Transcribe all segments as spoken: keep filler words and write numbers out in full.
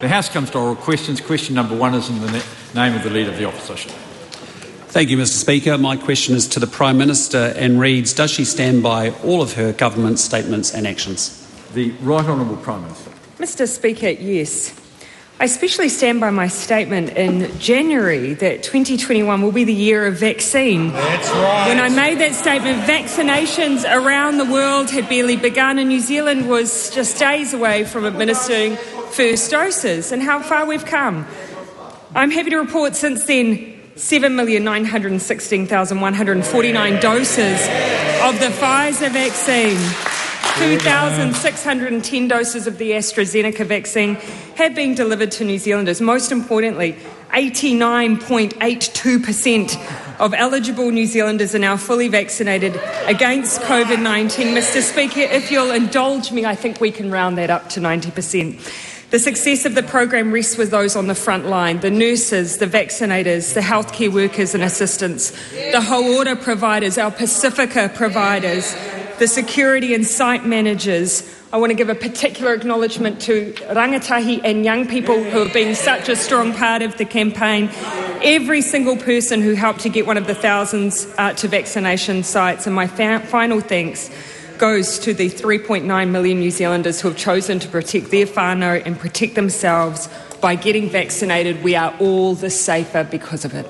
The House comes to oral questions. Question number one is in the name of the Leader of the Opposition. Thank you, Mister Speaker. My question is to the Prime Minister and reads, does she stand by all of her government statements and actions? The Right Honourable Prime Minister. Mister Speaker, yes. I especially stand by my statement in January that twenty twenty-one will be the year of vaccine. That's right. When I made that statement, vaccinations around the world had barely begun and New Zealand was just days away from administering first doses. And how far we've come. I'm happy to report since then seven million nine hundred sixteen thousand one hundred forty-nine doses of the Pfizer vaccine. two thousand six hundred ten doses of the AstraZeneca vaccine have been delivered to New Zealanders. Most importantly, eighty-nine point eight two percent of eligible New Zealanders are now fully vaccinated against COVID nineteen. Mister Speaker, if you'll indulge me, I think we can round that up to ninety percent. The success of the program rests with those on the front line, the nurses, the vaccinators, the healthcare workers and assistants, the Ho-Ora providers, our Pacifica providers, the security and site managers. I want to give a particular acknowledgement to rangatahi and young people who have been such a strong part of the campaign. Every single person who helped to get one of the thousands uh, to vaccination sites. And my fa- final thanks goes to the three point nine million New Zealanders who have chosen to protect their whānau and protect themselves by getting vaccinated. We are all the safer because of it.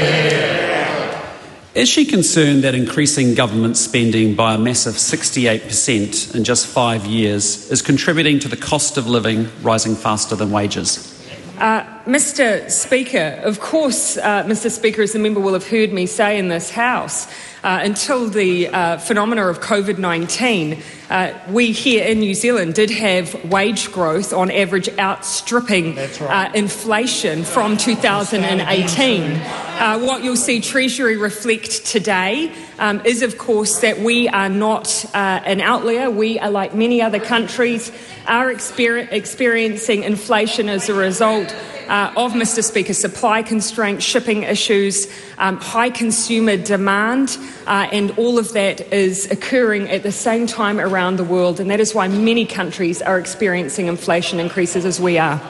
Yeah. Is she concerned that increasing government spending by a massive sixty-eight percent in just five years is contributing to the cost of living rising faster than wages? Uh, Mister Speaker, of course, uh, Mister Speaker, as the member will have heard me say in this House, uh, until the uh, phenomena of COVID nineteen, uh, we here in New Zealand did have wage growth on average outstripping right. uh, inflation from two thousand eighteen. Uh, what you'll see Treasury reflect today um, is, of course, that we are not uh, an outlier. We are, like many other countries, are exper- experiencing inflation as a result uh, of, Mister Speaker, supply constraints, shipping issues, um, high consumer demand, uh, and all of that is occurring at the same time around the world, and that is why many countries are experiencing inflation increases as we are.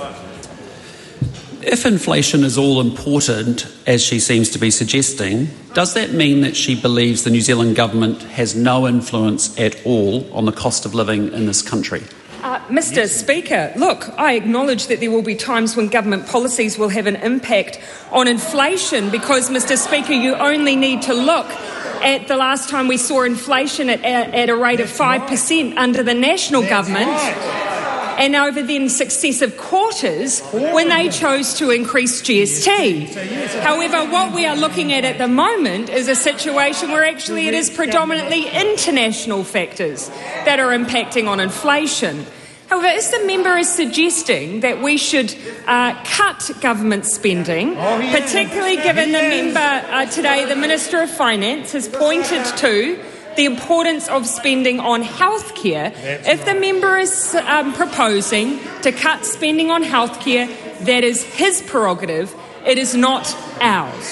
If inflation is all important, as she seems to be suggesting, does that mean that she believes the New Zealand government has no influence at all on the cost of living in this country? Uh, Mister Yes. Speaker, look, I acknowledge that there will be times when government policies will have an impact on inflation because, Mister Speaker, you only need to look at the last time we saw inflation at, at a rate of five percent under the national That's government. Right. And over then successive quarters when they chose to increase G S T. However, what we are looking at at the moment is a situation where actually it is predominantly international factors that are impacting on inflation. However, as the member is suggesting that we should uh, cut government spending, particularly given the member uh, today, the Minister of Finance, has pointed to the importance of spending on healthcare. If the member is um, proposing to cut spending on healthcare, that is his prerogative. It is not ours.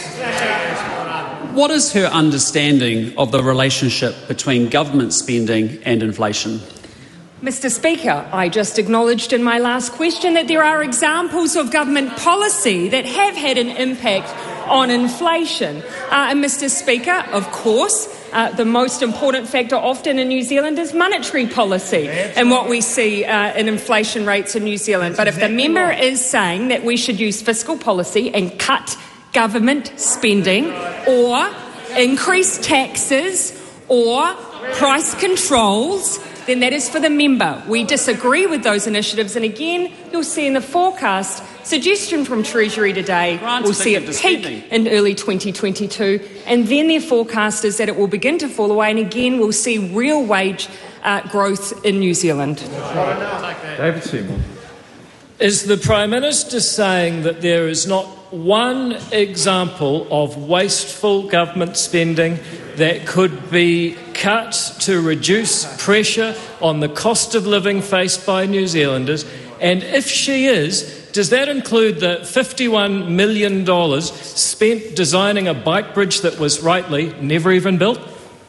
What is her understanding of the relationship between government spending and inflation? Mister Speaker, I just acknowledged in my last question that there are examples of government policy that have had an impact on inflation. Uh, and Mister Speaker, of course, Uh, the most important factor often in New Zealand is monetary policy and what we see uh, in inflation rates in New Zealand. But if the member is saying that we should use fiscal policy and cut government spending or increase taxes or price controls, then that is for the member. We disagree with those initiatives. And again, you'll see in the forecast, suggestion from Treasury today, we'll see it peak in early twenty twenty-two, and then their forecast is that it will begin to fall away, and again we'll see real wage uh, growth in New Zealand. David Seymour. Is the Prime Minister saying that there is not one example of wasteful government spending that could be cut to reduce pressure on the cost of living faced by New Zealanders? And if she is, does that include the fifty-one million dollars spent designing a bike bridge that was rightly never even built?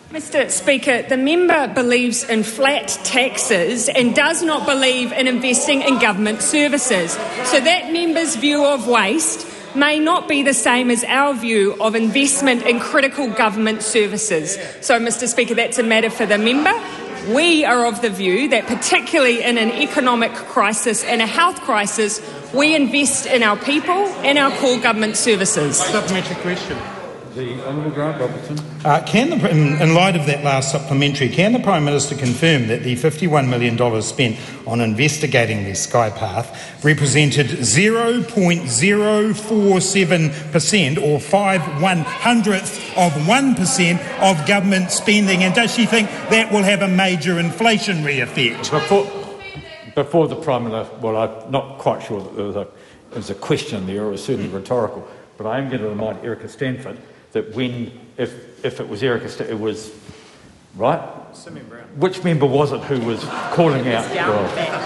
Mister Speaker, the member believes in flat taxes and does not believe in investing in government services. So that member's view of waste may not be the same as our view of investment in critical government services. So, Mister Speaker, that's a matter for the member. We are of the view that particularly in an economic crisis and a health crisis, we invest in our people and our core government services. Supplementary question. The Honourable Grant Robertson. Uh, can the, in, in light of that last supplementary, can the Prime Minister confirm that the fifty-one million dollars spent on investigating the Sky Path represented zero point zero four seven percent or five one hundredths of one percent of government spending? And does she think that will have a major inflationary effect? Before, before the Prime Minister, well, I'm not quite sure that there was a, there was a question there, it was certainly rhetorical, but I am going to remind Erica Stanford that when, if if it was Erica, St- it was, right? Simeon Brown. Which member was it who was calling out? Well,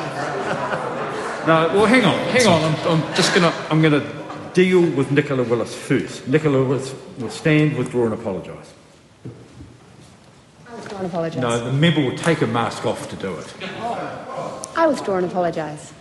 no, well, hang on, hang on. I'm, I'm just going to, I'm going to deal with Nicola Willis first. Nicola Willis will stand, withdraw and apologise. I withdraw and apologise. No, the member will take a mask off to do it. I withdraw and apologise.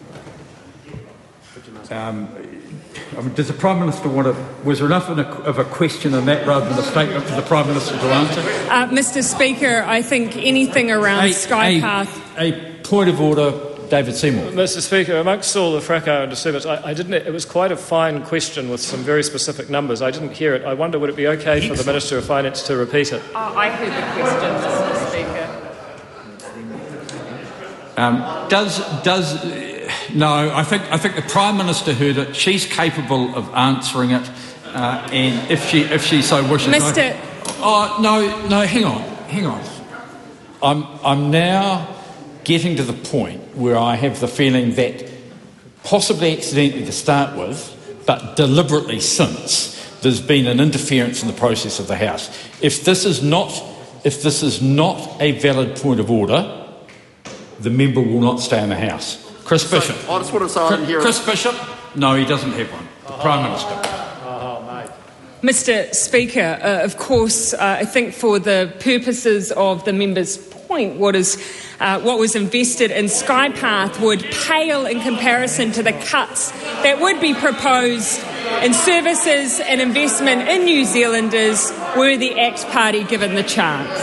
Um, I mean, does the Prime Minister want to... Was there enough of a, of a question in that rather than a statement for the Prime Minister to answer? Uh, Mister Speaker, I think anything around a, Sky a, Path... A point of order, David Seymour. Mister Speaker, amongst all the fracas and disturbance, I, I didn't. It was quite a fine question with some very specific numbers. I didn't hear it. I wonder, would it be okay for the Minister of Finance to repeat it? Oh, I heard the question, Mister Speaker. Um, does... does No, I think I think the Prime Minister heard it. She's capable of answering it, uh, and if she if she so wishes. Mister I, oh no, no, hang on, hang on. I'm I'm now getting to the point where I have the feeling that, possibly accidentally to start with, but deliberately since, there's been an interference in the process of the House. If this is not if this is not a valid point of order, the member will not stay in the House. Chris Bishop. So, I just want to say I didn't hear Chris it. Bishop? No, he doesn't have one. The oh, Prime Minister. Oh, mate. Mister Speaker, uh, of course, uh, I think for the purposes of the member's point, what is uh, what was invested in Sky Path would pale in comparison to the cuts that would be proposed in services and investment in New Zealanders were the ACT Party given the chance.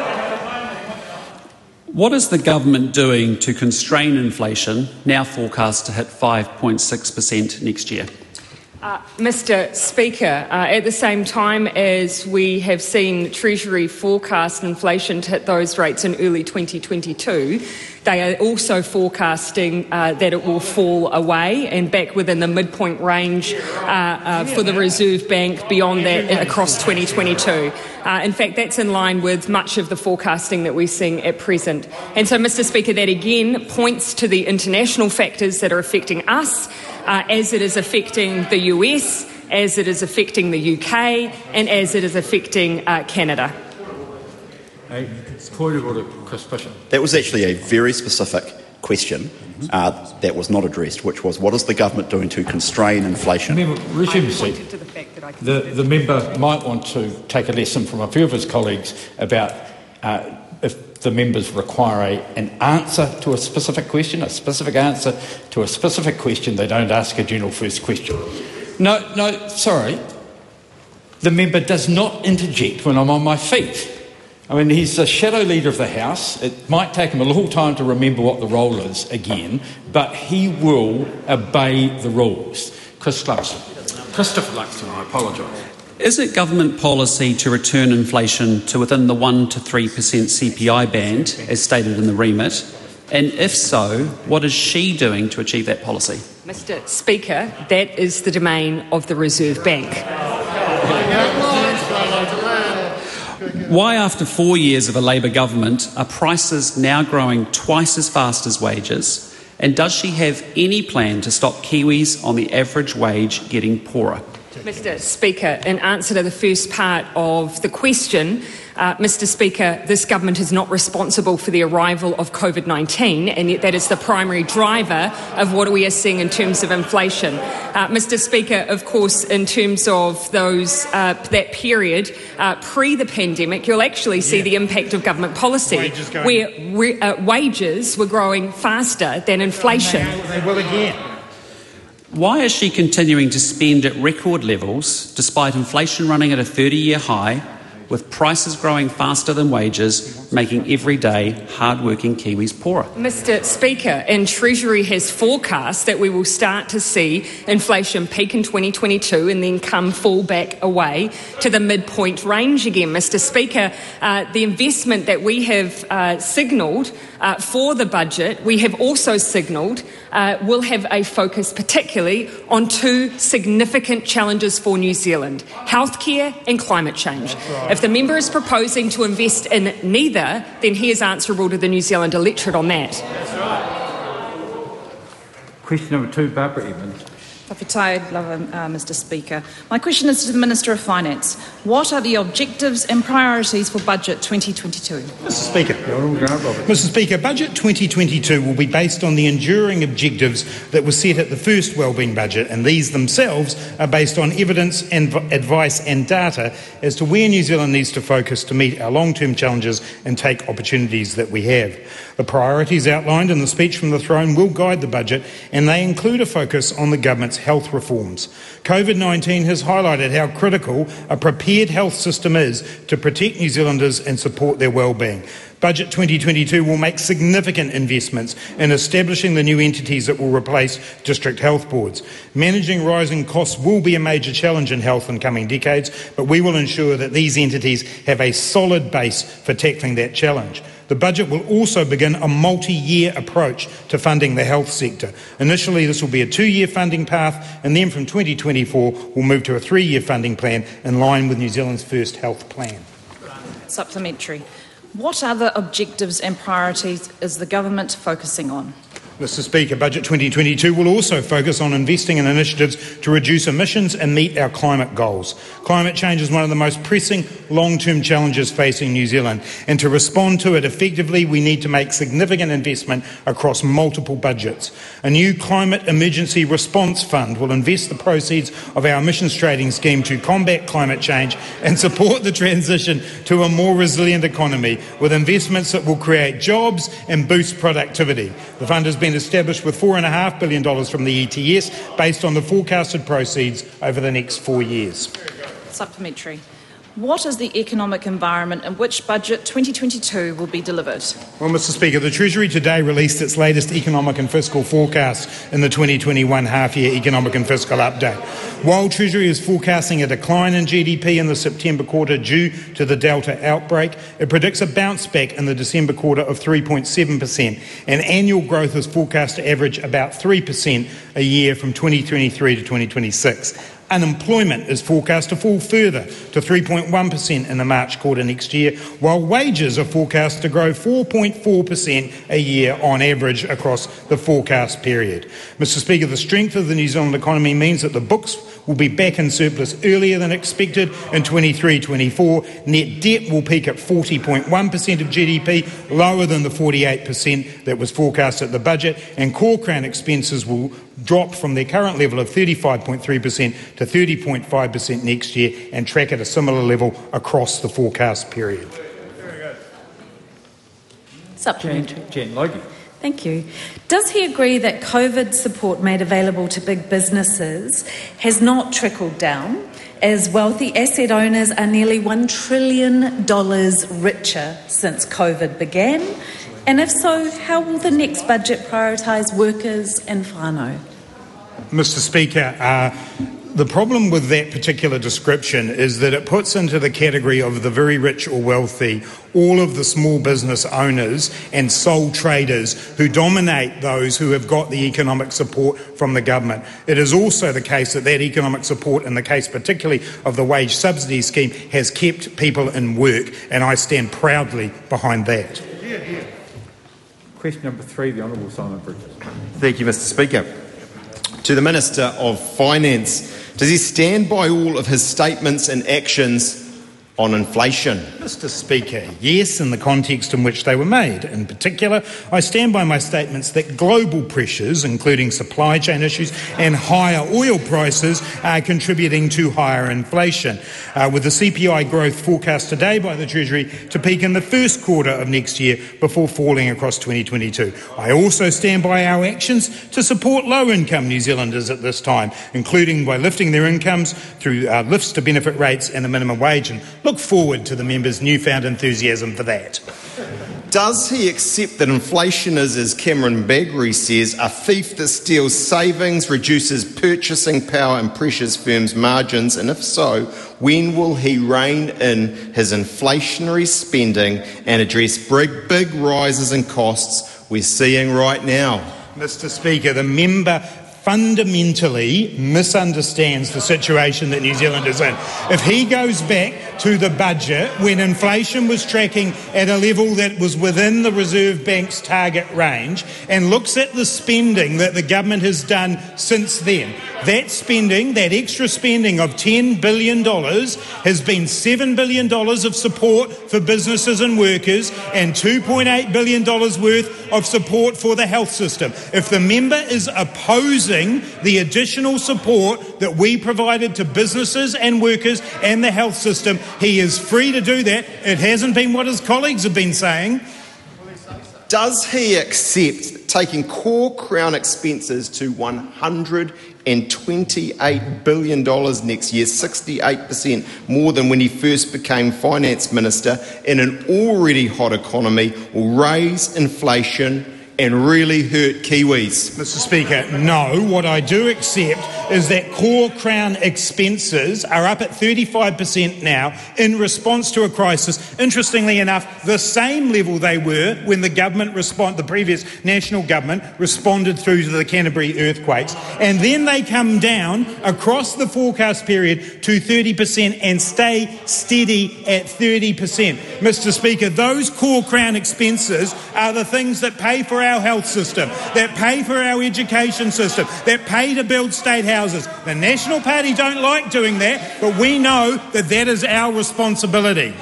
What is the government doing to constrain inflation, now forecast to hit five point six percent next year? Uh, Mister Speaker, uh, at the same time as we have seen Treasury forecast inflation to hit those rates in early twenty twenty-two, they are also forecasting uh, that it will fall away and back within the midpoint range uh, uh, for the Reserve Bank beyond that across twenty twenty-two. Uh, in fact, that's in line with much of the forecasting that we're seeing at present. And so, Mister Speaker, that again points to the international factors that are affecting us, uh, as it is affecting the U S, as it is affecting the U K, and as it is affecting uh, Canada. A point of order, Chris Bishop. That was actually a very specific question uh, that was not addressed, which was, what is the government doing to constrain inflation? Member, resume I seat. pointed to the fact that I The, the member might want to take a lesson from a few of his colleagues about uh, if the members require a, an answer to a specific question, a specific answer to a specific question, they don't ask a general first question. No, no, sorry. The member does not interject when I'm on my feet. I mean, he's the shadow leader of the House. It might take him a little time to remember what the role is again, but he will obey the rules. Chris Luxon. Christopher Luxon, I apologise. Is it government policy to return inflation to within the one to three percent C P I band, as stated in the remit? And if so, what is she doing to achieve that policy? Mister Speaker, that is the domain of the Reserve Bank. Why, after four years of a Labor government, are prices now growing twice as fast as wages? And does she have any plan to stop Kiwis on the average wage getting poorer? Mr Speaker, in answer to the first part of the question, uh, Mr Speaker, this government is not responsible for the arrival of COVID nineteen, and yet that is the primary driver of what we are seeing in terms of inflation. Uh, Mr Speaker, of course, in terms of those uh, that period uh, pre the pandemic, you'll actually see yeah. the impact of government policy, wages where re- uh, wages were growing faster than inflation. They will again. Why is she continuing to spend at record levels despite inflation running at a thirty-year high, with prices growing faster than wages, making everyday hard-working Kiwis poorer? Mr Speaker, and Treasury has forecast that we will start to see inflation peak in twenty twenty-two and then come fall back away to the midpoint range again. Mr Speaker, uh, the investment that we have uh, signalled uh, for the budget, we have also signalled uh, will have a focus particularly on two significant challenges for New Zealand: healthcare and climate change. If the member is proposing to invest in neither, then he is answerable to the New Zealand electorate on that. Question number two, Barbara Edmonds. Whawhitai, uh, Mr Speaker. My question is to the Minister of Finance. What are the objectives and priorities for Budget twenty twenty-two? Mr Speaker. Mr Speaker, Budget twenty twenty-two will be based on the enduring objectives that were set at the first Wellbeing Budget, and these themselves are based on evidence and v- advice and data as to where New Zealand needs to focus to meet our long-term challenges and take opportunities that we have. The priorities outlined in the speech from the throne will guide the budget, and they include a focus on the government's health reforms. COVID nineteen has highlighted how critical a prepared health system is to protect New Zealanders and support their well-being. Budget twenty twenty-two will make significant investments in establishing the new entities that will replace district health boards. Managing rising costs will be a major challenge in health in coming decades, but we will ensure that these entities have a solid base for tackling that challenge. The budget will also begin a multi-year approach to funding the health sector. Initially, this will be a two-year funding path, and then from twenty twenty-four, we'll move to a three-year funding plan in line with New Zealand's first health plan. Supplementary. What other objectives and priorities is the government focusing on? Mr Speaker, Budget twenty twenty-two will also focus on investing in initiatives to reduce emissions and meet our climate goals. Climate change is one of the most pressing long-term challenges facing New Zealand, and to respond to it effectively, we need to make significant investment across multiple budgets. A new Climate Emergency Response Fund will invest the proceeds of our emissions trading scheme to combat climate change and support the transition to a more resilient economy, with investments that will create jobs and boost productivity. The fund has been established with four point five billion dollars from the E T S based on the forecasted proceeds over the next four years. Supplementary. What is the economic environment in which Budget twenty twenty-two will be delivered? Well, Mr Speaker, the Treasury today released its latest economic and fiscal forecast in the twenty twenty-one half-year economic and fiscal update. While Treasury is forecasting a decline in G D P in the September quarter due to the Delta outbreak, it predicts a bounce back in the December quarter of three point seven percent, and annual growth is forecast to average about three percent a year from twenty twenty-three to twenty twenty-six. Unemployment is forecast to fall further to three point one percent in the March quarter next year, while wages are forecast to grow four point four percent a year on average across the forecast period. Mr Speaker, the strength of the New Zealand economy means that the books will be back in surplus earlier than expected in twenty-three twenty-four. Net debt will peak at forty point one percent of G D P, lower than the forty-eight percent that was forecast at the budget, and core Crown expenses will drop from their current level of thirty-five point three percent to thirty point five percent next year and track at a similar level across the forecast period. Supplementary. Jen, Jen Logie. Thank you. Does he agree that COVID support made available to big businesses has not trickled down, as wealthy asset owners are nearly one trillion dollars richer since COVID began? And if so, how will the next budget prioritise workers and whānau? Mister Speaker, uh, the problem with that particular description is that it puts into the category of the very rich or wealthy all of the small business owners and sole traders who dominate those who have got the economic support from the government. It is also the case that that economic support, in the case particularly of the wage subsidy scheme, has kept people in work, and I stand proudly behind that. Yeah, yeah. Question number three, the Honourable Simon Bridges. Thank you, Mister Speaker. To the Minister of Finance, Does he stand by all of his statements and actions on inflation? Mister Speaker, yes, in the context in which they were made. In particular, I stand by my statements that global pressures, including supply chain issues and higher oil prices, are contributing to higher inflation, uh, with the C P I growth forecast today by the Treasury to peak in the first quarter of next year before falling across twenty twenty-two. I also stand by our actions to support low-income New Zealanders at this time, including by lifting their incomes through uh, lifts to benefit rates and the minimum wage, and look forward to the members' newfound enthusiasm for that. Does he accept that inflation is, as Cameron Baggery says, a thief that steals savings, reduces purchasing power and pressures firms' margins? And if so, when will he rein in his inflationary spending and address big, big rises in costs we're seeing right now? Mister Speaker, the member fundamentally misunderstands the situation that New Zealand is in. If he goes back to the budget when inflation was tracking at a level that was within the Reserve Bank's target range and looks at the spending that the government has done since then, that spending, that extra spending of ten billion dollars has been seven billion dollars of support for businesses and workers and two point eight billion dollars worth of support for the health system. If the member is opposing the additional support that we provided to businesses and workers and the health system, he is free to do that. It hasn't been what his colleagues have been saying. Does he accept taking core Crown expenses to one hundred twenty-eight billion dollars next year, sixty-eight percent more than when he first became Finance Minister, in an already hot economy, will raise inflation and really hurt Kiwis? Mister Speaker, no. What I do accept is that core Crown expenses are up at thirty-five percent now in response to a crisis. Interestingly enough, the same level they were when the government respond, the previous national government responded through to the Canterbury earthquakes. And then they come down across the forecast period to thirty percent and stay steady at thirty percent. Mister Speaker, those core Crown expenses are the things that pay for our health system, that pay for our education system, that pay to build state houses. The National Party don't like doing that, but we know that that is our responsibility.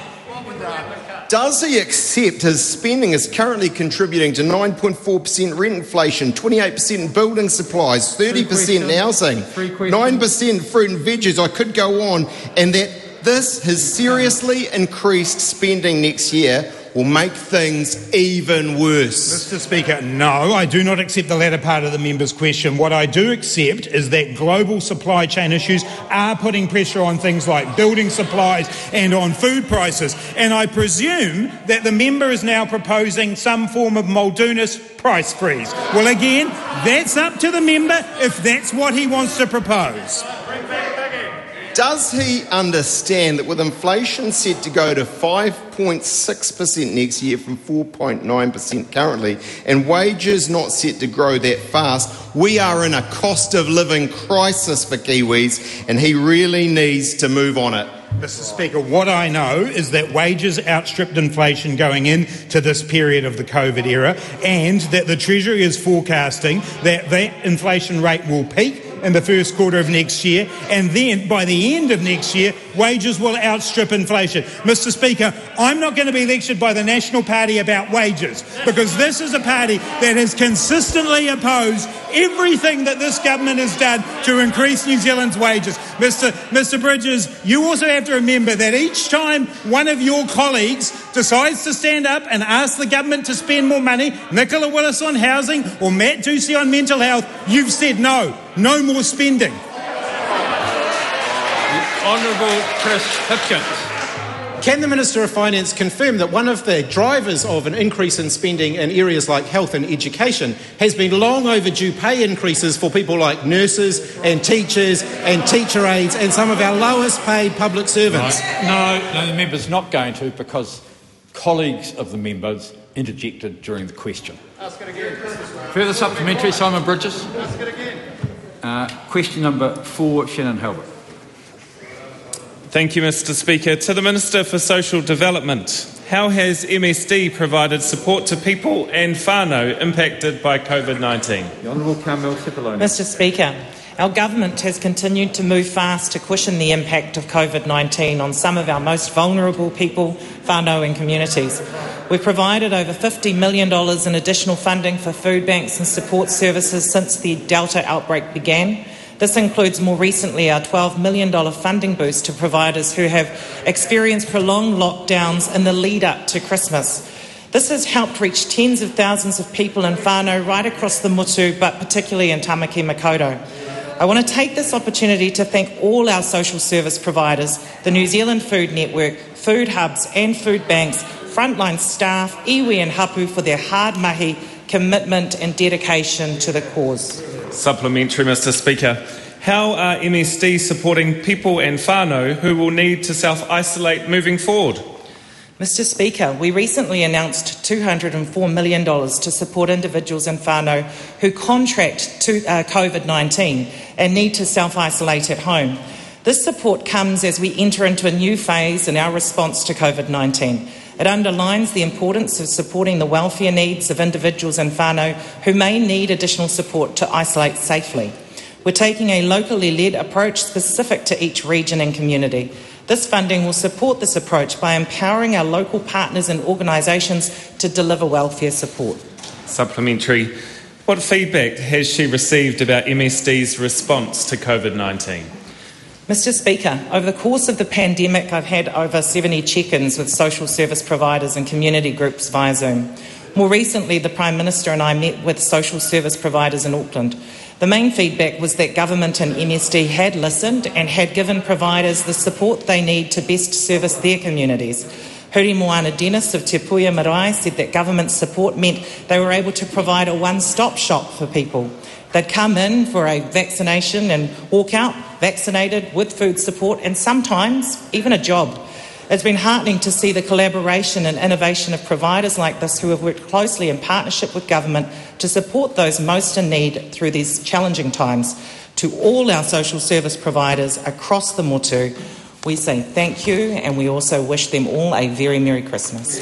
Does he accept his spending is currently contributing to nine point four percent rent inflation, twenty-eight percent in building supplies, thirty percent in housing, nine percent fruit and veggies? I could go on, and that this has seriously increased spending next year will make things even worse? Mister Speaker, no, I do not accept the latter part of the member's question. What I do accept is that global supply chain issues are putting pressure on things like building supplies and on food prices. And I presume that the member is now proposing some form of Muldoonist price freeze. Well, again, that's up to the member if that's what he wants to propose. Does he understand that with inflation set to go to five point six percent next year from four point nine percent currently, and wages not set to grow that fast, we are in a cost of living crisis for Kiwis, and he really needs to move on it? Mister Speaker, what I know is that wages outstripped inflation going into this period of the COVID era, and that the Treasury is forecasting that that inflation rate will peak in the first quarter of next year, and then by the end of next year, wages will outstrip inflation. Mister Speaker, I'm not going to be lectured by the National Party about wages, because this is a party that has consistently opposed everything that this government has done to increase New Zealand's wages. Mister Mister Bridges, you also have to remember that each time one of your colleagues decides to stand up and ask the government to spend more money, Nicola Willis on housing or Matt Ducey on mental health, you've said no, no more spending. Honourable Chris Hipkins. Can the Minister of Finance confirm that one of the drivers of an increase in spending in areas like health and education has been long overdue pay increases for people like nurses and teachers and teacher aides and some of our lowest paid public servants? No, no, no, the member's not going to, because colleagues of the members interjected during the question. Ask it again. Further supplementary, Simon Bridges. Ask it again. Uh, question number four, Shannon Halbert. Thank you, Mister Speaker. To the Minister for Social Development, how has M S D provided support to people and whānau impacted by COVID nineteen? The Honourable Carmel Cipollone. Mister Speaker, our government has continued to move fast to cushion the impact of COVID nineteen on some of our most vulnerable people, whānau and communities. We've provided over fifty million dollars in additional funding for food banks and support services since the Delta outbreak began. This includes more recently our twelve million dollars funding boost to providers who have experienced prolonged lockdowns in the lead up to Christmas. This has helped reach tens of thousands of people in whānau right across the Motu, but particularly in Tamaki Makaurau. I want to take this opportunity to thank all our social service providers, the New Zealand Food Network, food hubs and food banks, frontline staff, iwi and hapu for their hard mahi, commitment and dedication to the cause. Supplementary, Mr Speaker. How are M S D supporting people and whānau who will need to self-isolate moving forward? Mr Speaker, we recently announced two hundred four million dollars to support individuals in whānau who contract to, uh, COVID nineteen and need to self-isolate at home. This support comes as we enter into a new phase in our response to COVID nineteen. It underlines the importance of supporting the welfare needs of individuals in whānau who may need additional support to isolate safely. We're taking a locally led approach specific to each region and community. This funding will support this approach by empowering our local partners and organisations to deliver welfare support. Supplementary. What feedback has she received about M S D's response to COVID nineteen? Mr Speaker, over the course of the pandemic, I've had over seventy check-ins with social service providers and community groups via Zoom. More recently, the Prime Minister and I met with social service providers in Auckland. The main feedback was that government and M S D had listened and had given providers the support they need to best service their communities. Huri Moana Dennis of Te Puia Marae said that government support meant they were able to provide a one-stop shop for people. They'd come in for a vaccination and walk out vaccinated with food support and sometimes even a job. It's been heartening to see the collaboration and innovation of providers like this who have worked closely in partnership with government to support those most in need through these challenging times. To all our social service providers across the Motu, we say thank you and we also wish them all a very Merry Christmas.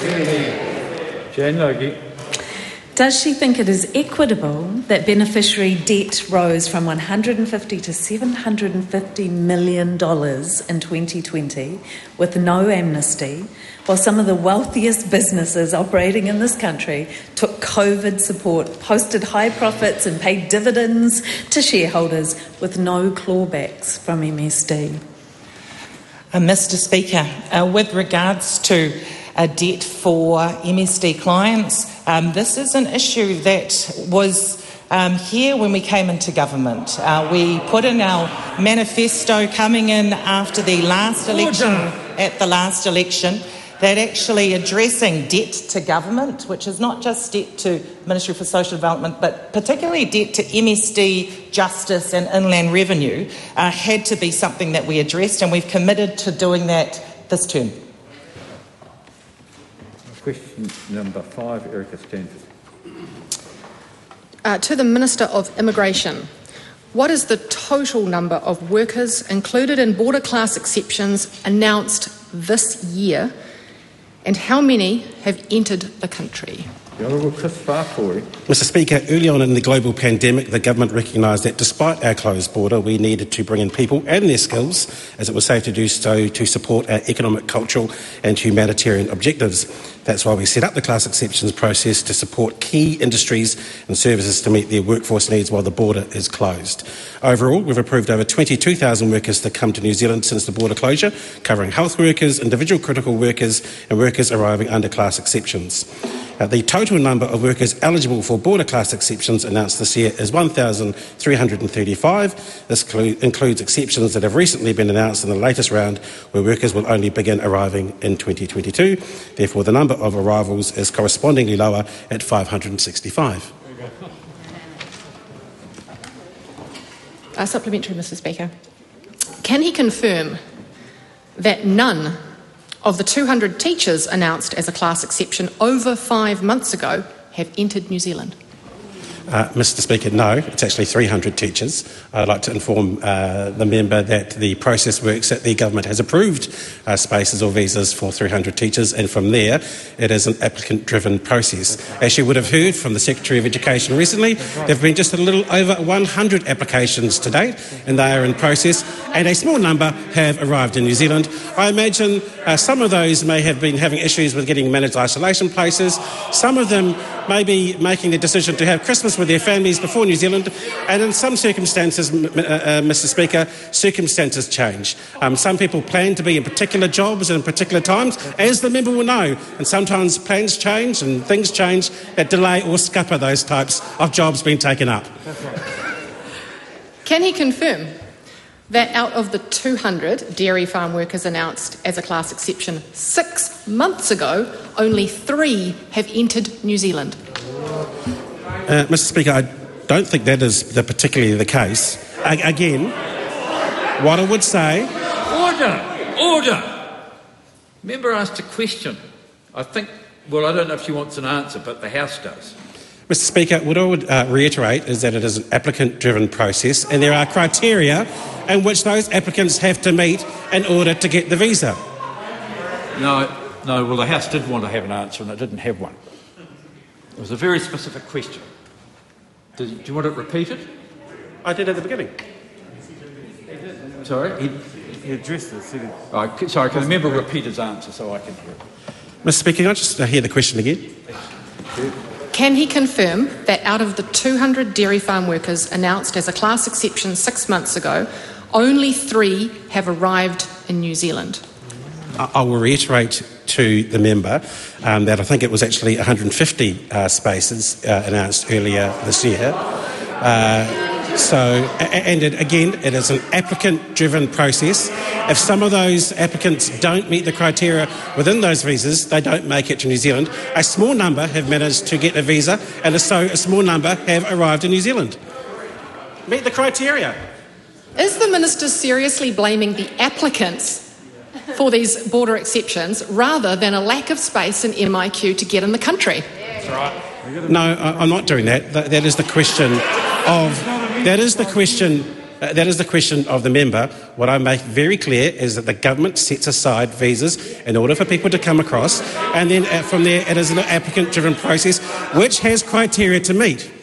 Jane Logie. Does she think it is equitable that beneficiary debt rose from one hundred fifty to seven hundred fifty million dollars in twenty twenty with no amnesty, while some of the wealthiest businesses operating in this country took COVID support, posted high profits and paid dividends to shareholders with no clawbacks from M S D? Uh, Mr Speaker, uh, with regards to a debt for M S D clients, um, this is an issue that was um, here when we came into government. Uh, we put in our manifesto coming in after the last election, at the last election, that actually addressing debt to government, which is not just debt to Ministry for Social Development, but particularly debt to M S D, Justice and Inland Revenue, uh, had to be something that we addressed, and we've committed to doing that this term. Question number five, Erica Stanford. Uh, to the Minister of Immigration, what is the total number of workers included in border class exceptions announced this year, and how many have entered the country? The Honourable Chris Whakoi. Mr Speaker, early on in the global pandemic, the government recognised that despite our closed border, we needed to bring in people and their skills, as it was safe to do so, to support our economic, cultural and humanitarian objectives. That's why we set up the class exceptions process to support key industries and services to meet their workforce needs while the border is closed. Overall, we've approved over twenty-two thousand workers to come to New Zealand since the border closure, covering health workers, individual critical workers and workers arriving under class exceptions. Uh, the total number of workers eligible for border class exceptions announced this year is one thousand three hundred thirty-five. This clu- includes exceptions that have recently been announced in the latest round, where workers will only begin arriving in twenty twenty-two. Therefore, the number of arrivals is correspondingly lower at five hundred sixty-five. Uh, supplementary, Mister Speaker. Can he confirm that none of the two hundred teachers announced as a class exception over five months ago have entered New Zealand? Uh, Mister Speaker, no, it's actually three hundred teachers. I'd like to inform uh, the member that the process works that the government has approved uh, spaces or visas for three hundred teachers, and from there it is an applicant-driven process. As you would have heard from the Secretary of Education recently, there have been just a little over one hundred applications to date, and they are in process, and a small number have arrived in New Zealand. I imagine uh, some of those may have been having issues with getting managed isolation places. Some of them may be making the decision to have Christmas with their families before New Zealand, and in some circumstances, uh, uh, Mister Speaker, circumstances change. Um, some people plan to be in particular jobs and in particular times, as the member will know, and sometimes plans change and things change that delay or scupper those types of jobs being taken up. Can he confirm that out of the two hundred dairy farm workers announced as a class exception six months ago, only three have entered New Zealand? Uh, Mister Speaker, I don't think that is the, particularly the case. A- again, what I would say... Order! Order! Member asked a question. I think, well, I don't know if she wants an answer, but the House does. Mister Speaker, what I would uh, reiterate is that it is an applicant-driven process, and there are criteria in which those applicants have to meet in order to get the visa. No, no, well, the House did want to have an answer, and it didn't have one. It was a very specific question. Do you want it repeated? I did at the beginning. Sorry? He, he addressed this. Oh, sorry, can the member repeat his answer so I can hear it? Mister Speaker, can I just uh, hear the question again? Can he confirm that out of the two hundred dairy farm workers announced as a class exception six months ago, only three have arrived in New Zealand? I, I will reiterate to the member um, that I think it was actually one hundred fifty uh, spaces uh, announced earlier this year. Uh, so, and it, again, it is an applicant-driven process. If some of those applicants don't meet the criteria within those visas, they don't make it to New Zealand. A small number have managed to get a visa, and so a small number have arrived in New Zealand. Meet the criteria. Is the Minister seriously blaming the applicants for these border exceptions rather than a lack of space in M I Q to get in the country? That's right. No, I'm not doing that. That, that is the question of... That is the question... Uh, that is the question of the member. What I make very clear is that the government sets aside visas in order for people to come across, and then uh, from there it is an applicant-driven process which has criteria to meet.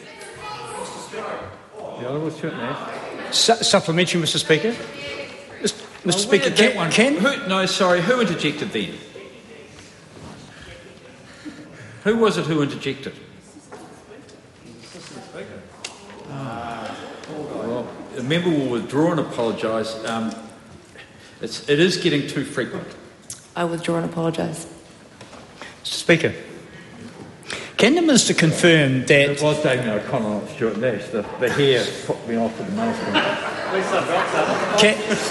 Su- supplementary, Mister Speaker. Mister Well, Speaker, can, can, can who, no, sorry, who interjected then? Who was it who interjected? Well, the member will withdraw and apologise. Um, it's, it is getting too frequent. I withdraw and apologise. Mister Speaker, can the Minister confirm that... It was Damien O'Connor, not Stuart Nash. The, the hair put me off with the mask on.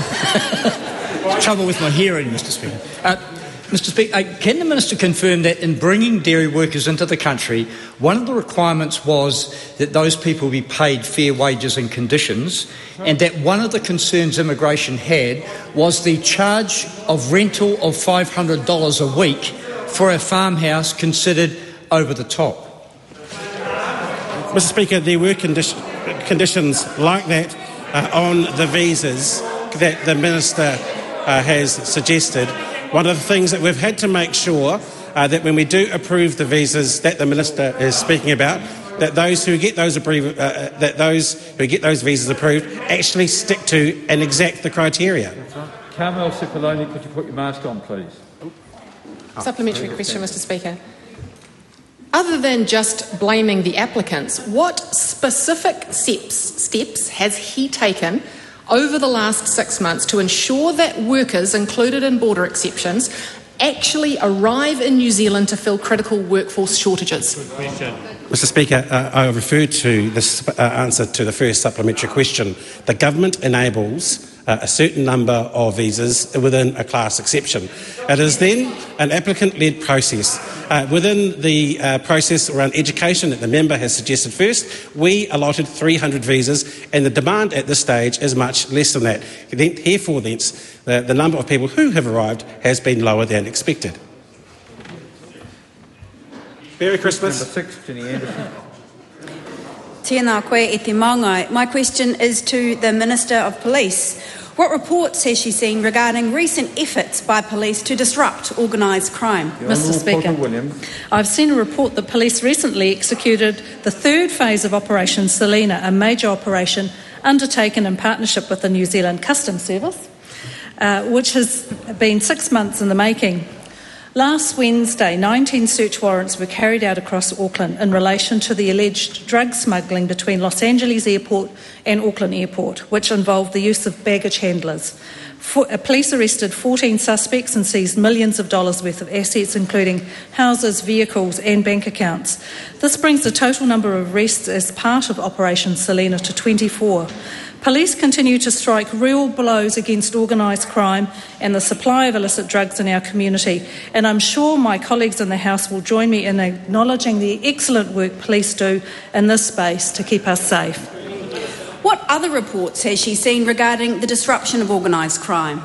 Can... Trouble with my hearing, Mister Speaker. Uh, Mister Speaker, uh, can the Minister confirm that in bringing dairy workers into the country, one of the requirements was that those people be paid fair wages and conditions, and that one of the concerns immigration had was the charge of rental of five hundred dollars a week for a farmhouse considered over the top? Mister Speaker, there were condi- conditions like that uh, on the visas that the Minister uh, has suggested. One of the things that we've had to make sure uh, that when we do approve the visas that the Minister is speaking about, that those who get those approved, uh, that those who get those visas approved actually stick to and exact the criteria. Carmel Cipollone, could you put your mask on, please? Supplementary question, Mister Speaker. Other than just blaming the applicants, what specific steps, steps has he taken over the last six months to ensure that workers included in border exceptions actually arrive in New Zealand to fill critical workforce shortages? Mister Speaker, uh, I refer to this uh, answer to the first supplementary question. The government enables uh, a certain number of visas within a class exception. It is then an applicant-led process. Uh, within the uh, process around education that the member has suggested first, we allotted three hundred visas, and the demand at this stage is much less than that. Therefore, thence, the, the number of people who have arrived has been lower than expected. Merry Christmas. Number six, Jenny Anderson. Tēnā koe e te maungai. My question is to the Minister of Police. What reports has she seen regarding recent efforts by police to disrupt organised crime? Mister Speaker, I've seen a report that police recently executed the third phase of Operation Selina, a major operation undertaken in partnership with the New Zealand Customs Service, uh, which has been six months in the making. Last Wednesday, nineteen search warrants were carried out across Auckland in relation to the alleged drug smuggling between Los Angeles Airport and Auckland Airport, which involved the use of baggage handlers. For, uh, police arrested fourteen suspects and seized millions of dollars worth of assets, including houses, vehicles and bank accounts. This brings the total number of arrests as part of Operation Selina to twenty-four. Police continue to strike real blows against organised crime and the supply of illicit drugs in our community, and I'm sure my colleagues in the House will join me in acknowledging the excellent work police do in this space to keep us safe. What other reports has she seen regarding the disruption of organised crime?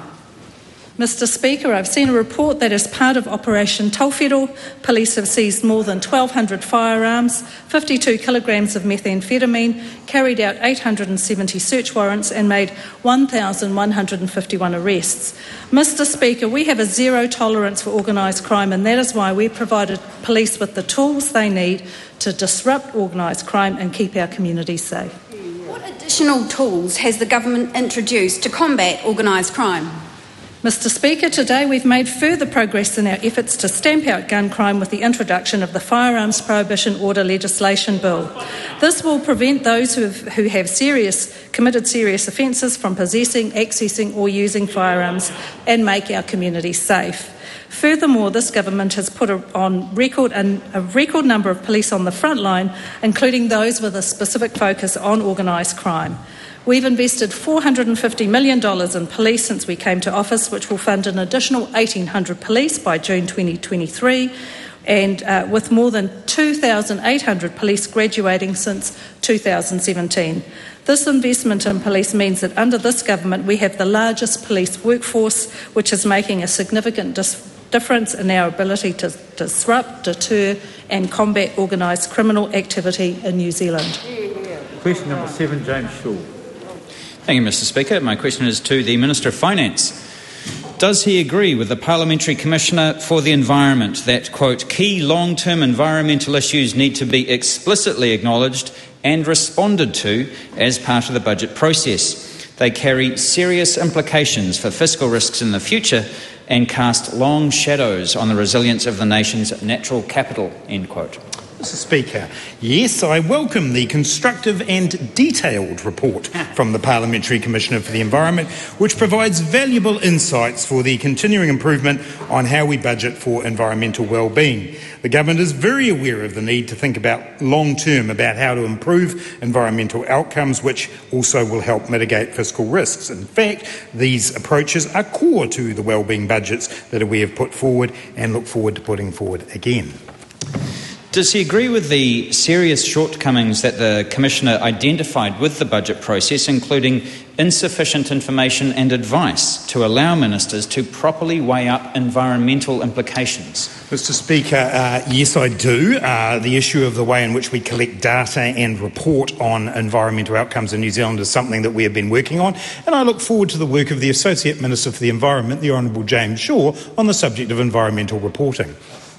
Mister Speaker, I've seen a report that as part of Operation Tauwhiro, police have seized more than twelve hundred firearms, fifty-two kilograms of methamphetamine, carried out eight hundred seventy search warrants and made one thousand one hundred fifty-one arrests. Mister Speaker, we have a zero tolerance for organised crime, and that is why we provided police with the tools they need to disrupt organised crime and keep our communities safe. What additional tools has the government introduced to combat organised crime? Mister Speaker, today we've made further progress in our efforts to stamp out gun crime with the introduction of the Firearms Prohibition Order legislation bill. This will prevent those who have, who have serious, committed serious offences from possessing, accessing or using firearms and make our communities safe. Furthermore, this government has put a, on record an, a record number of police on the front line, including those with a specific focus on organised crime. We've invested four hundred fifty million dollars in police since we came to office, which will fund an additional eighteen hundred police by June twenty twenty-three, and uh, with more than two thousand eight hundred police graduating since two thousand seventeen. This investment in police means that under this government we have the largest police workforce, which is making a significant dis- difference in our ability to disrupt, deter and combat organised criminal activity in New Zealand. Question number seven, James Shaw. Thank you, Mister Speaker. My question is to the Minister of Finance. Does he agree with the Parliamentary Commissioner for the Environment that, quote, key long-term environmental issues need to be explicitly acknowledged and responded to as part of the budget process? They carry serious implications for fiscal risks in the future and cast long shadows on the resilience of the nation's natural capital, end quote. Mister Speaker, yes, I welcome the constructive and detailed report from the Parliamentary Commissioner for the Environment, which provides valuable insights for the continuing improvement on how we budget for environmental well-being. The Government is very aware of the need to think about long-term about how to improve environmental outcomes, which also will help mitigate fiscal risks. In fact, these approaches are core to the well-being budgets that we have put forward and look forward to putting forward again. Does he agree with the serious shortcomings that the Commissioner identified with the budget process, including insufficient information and advice to allow ministers to properly weigh up environmental implications? Mister Speaker, uh, yes I do. Uh, the issue of the way in which we collect data and report on environmental outcomes in New Zealand is something that we have been working on, and I look forward to the work of the Associate Minister for the Environment, the Honourable James Shaw, on the subject of environmental reporting.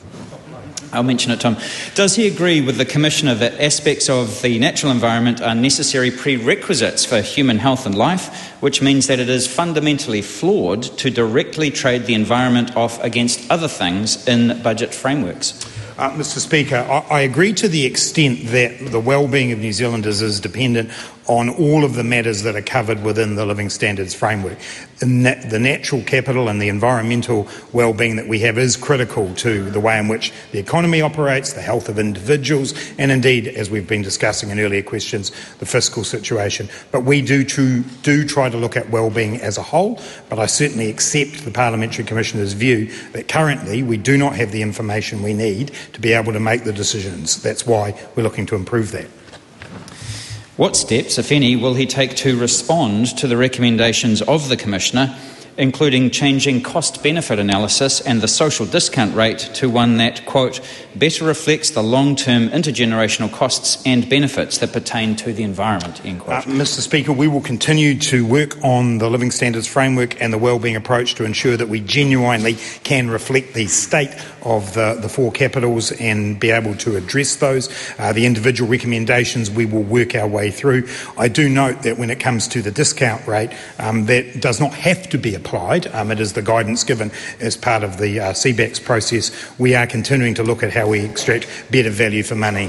I'll mention it, Tom. Does he agree with the Commissioner that aspects of the natural environment are necessary prerequisites for human health and life, which means that it is fundamentally flawed to directly trade the environment off against other things in budget frameworks? Uh, Mister Speaker, I, I agree to the extent that the well-being of New Zealanders is dependent on all of the matters that are covered within the Living Standards framework. The, nat- the natural capital and the environmental well-being that we have is critical to the way in which the economy operates, the health of individuals, and indeed, as we've been discussing in earlier questions, the fiscal situation. But we do, to, do try to look at well-being as a whole, but I certainly accept the Parliamentary Commissioner's view that currently we do not have the information we need to be able to make the decisions. That's why we're looking to improve that. What steps, if any, will he take to respond to the recommendations of the Commissioner, including changing cost-benefit analysis and the social discount rate to one that, quote, better reflects the long-term intergenerational costs and benefits that pertain to the environment, end quote? Uh, Mister Speaker, we will continue to work on the Living Standards Framework and the wellbeing approach to ensure that we genuinely can reflect the state of the, the four capitals and be able to address those. Uh, the individual recommendations we will work our way through. I do note that when it comes to the discount rate, um, that does not have to be applied. Um, it is the guidance given as part of the uh, C BACS process. We are continuing to look at how we extract better value for money.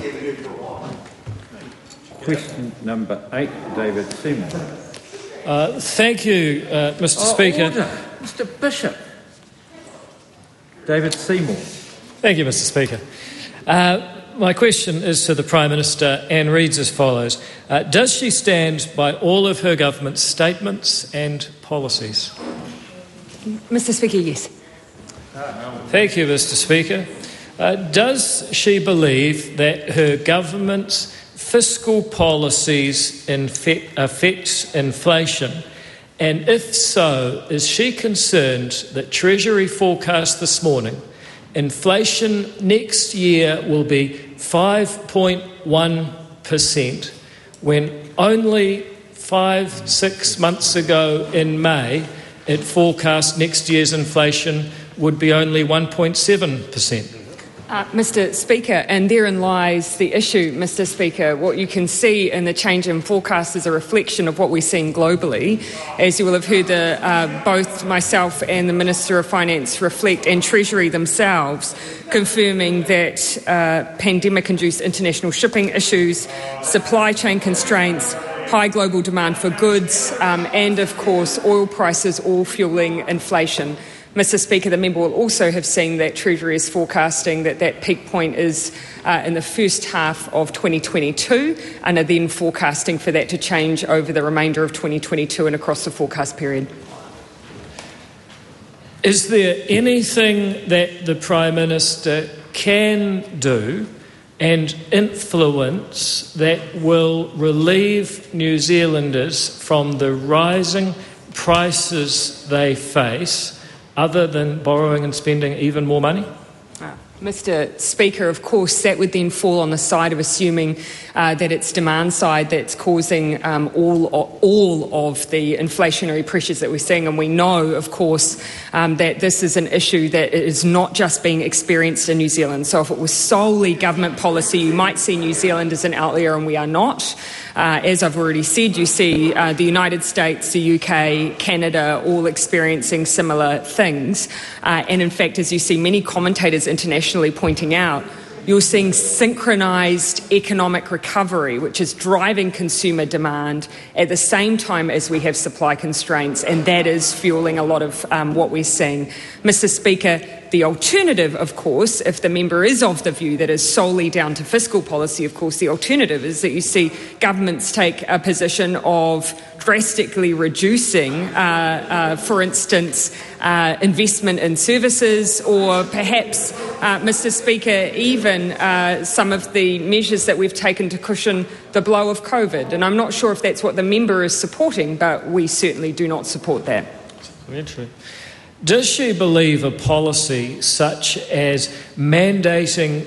Question number eight, David Seymour. Uh, thank you, uh, Mister Oh, Speaker. Order. Mister Bishop. David Seymour. Thank you, Mister Speaker. Uh, my question is to the Prime Minister and reads as follows. Uh, does she stand by all of her government's statements and policies? Mister Speaker, yes. Thank you, Mister Speaker. Uh, does she believe that her government's fiscal policies infect, affect inflation? And if so, is she concerned that Treasury forecast this morning inflation next year will be five point one percent when only five, six months ago in May it forecast next year's inflation would be only one point seven percent? Uh, Mister Speaker, and therein lies the issue, Mister Speaker. What you can see in the change in forecast is a reflection of what we're seeing globally. As you will have heard the, uh, both myself and the Minister of Finance reflect, and Treasury themselves, confirming that uh, pandemic-induced international shipping issues, supply chain constraints, high global demand for goods, um, and of course oil prices all fuelling inflation. Mister Speaker, the member will also have seen that Treasury is forecasting that that peak point is uh, in the first half of twenty twenty-two and are then forecasting for that to change over the remainder of twenty twenty-two and across the forecast period. Is there anything that the Prime Minister can do and influence that will relieve New Zealanders from the rising prices they face, other than borrowing and spending even more money? Uh, Mister Speaker, of course, that would then fall on the side of assuming uh, that it's demand side that's causing um, all, all of the inflationary pressures that we're seeing. And we know, of course, um, that this is an issue that is not just being experienced in New Zealand. So if it was solely government policy, you might see New Zealand as an outlier, and we are not. Uh, as I've already said, you see uh, the United States, the U K, Canada all experiencing similar things. Uh, and in fact, as you see many commentators internationally pointing out, you're seeing synchronised economic recovery, which is driving consumer demand at the same time as we have supply constraints, and that is fuelling a lot of um, what we're seeing. Mister Speaker, the alternative, of course, if the member is of the view that is solely down to fiscal policy, of course, the alternative is that you see governments take a position of drastically reducing, uh, uh, for instance, uh, investment in services, or perhaps, uh, Mister Speaker, even uh, some of the measures that we've taken to cushion the blow of COVID. And I'm not sure if that's what the member is supporting, but we certainly do not support that. Very Does she believe a policy such as mandating